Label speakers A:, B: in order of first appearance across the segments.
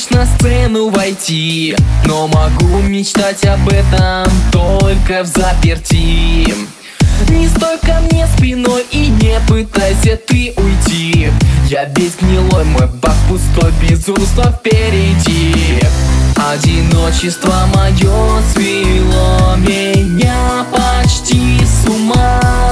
A: на сцену войти, но могу мечтать об этом только взаперти. Не стой ко мне спиной и не пытайся ты уйти. Я весь гнилой, мой бак пустой, безумство впереди. Одиночество мое свело меня почти с ума.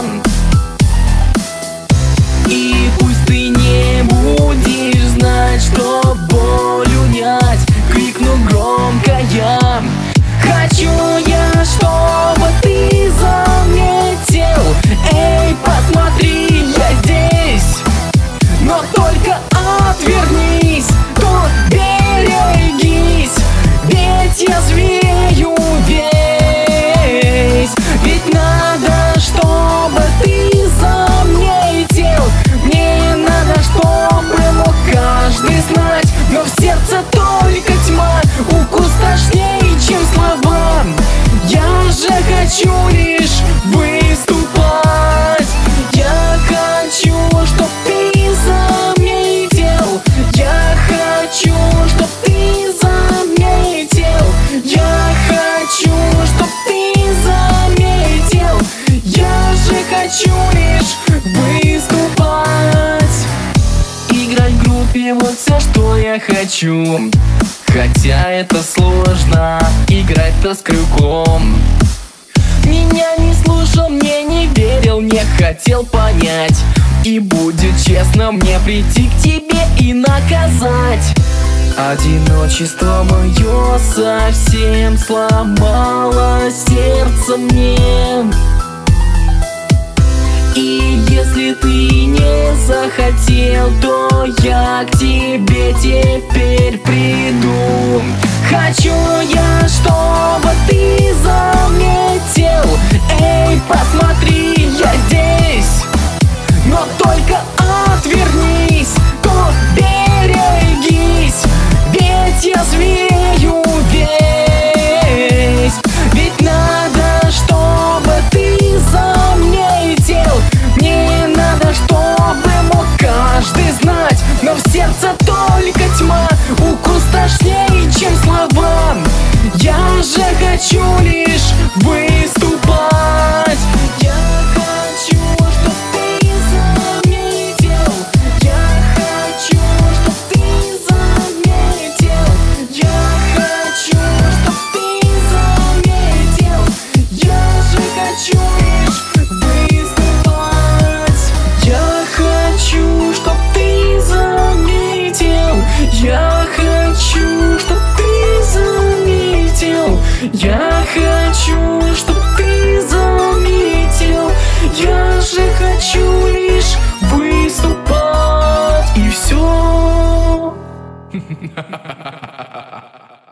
A: И пусть ты не будешь знать, что боль унять, крикну громко я. Хочу я, чтобы ты заметил. Эй, посмотри, я здесь. Но только отвернись, то берегись, ведь я зверю весь. Ведь надо, чтобы ты заметил. Мне надо, чтобы мог каждый знать, но в сердце только тьма, укус точнее, чем слова. Я же хочу лишь выступать. Я хочу, чтоб ты заметил. Я хочу, чтоб ты заметил. Я хочу, чтоб ты заметил. Я же хочу лишь выступать. Играть в группе вот все, что я хочу. Хотя это сложно, играть-то с крюком. Меня не слушал, мне не верил, не хотел понять. И будет честно мне прийти к тебе и наказать. Одиночество мое совсем сломало сердце мне. И если ты не захотел, то я к тебе теперь приду. Хочу я, чтобы ты заметил. Эй, посмотри, я здесь. Но только отвернись, то берегись, ведь я зверю весь. Ведь надо, чтобы ты заметил. Мне надо, чтобы мог каждый знать, но в сердце только тьма, укус точнее, чем слова. Я же хочу лишь выступать. Я хочу, чтоб ты заметил. Я хочу, чтоб ты заметил. Я хочу, чтоб ты заметил. Я же хочу лишь выступать. Я хочу, чтоб ты заметил. Я хочу, чтоб ты заметил. Я хочу, чтоб ты заметил. Я же хочу лишь выступать. И все.